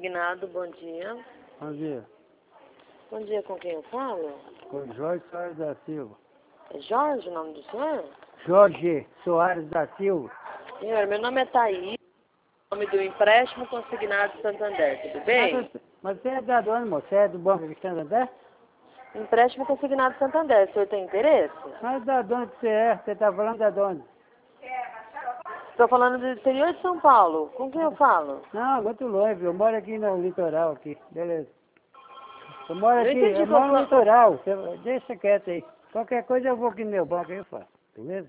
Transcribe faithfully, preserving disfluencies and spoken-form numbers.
consignado, bom dia. Bom dia. Bom dia, com quem eu falo? Com Jorge Soares da Silva. É Jorge o nome do senhor? Jorge Soares da Silva. Senhor, meu nome é Thaís, nome do empréstimo consignado Santander, tudo bem? Mas, mas você é da onde, moço? Você é do Banco de Santander? Empréstimo consignado Santander, o senhor tem interesse? Mas da onde você é? Você está falando da onde? Estou falando do interior de São Paulo. Com quem eu falo? Não, muito longe. Eu moro aqui no litoral aqui. Beleza. Eu moro Eu aqui, entendi eu qual moro no foi. litoral. Você- Deixa quieto aí. Qualquer coisa eu vou aqui no meu banco aí eu faço. Beleza?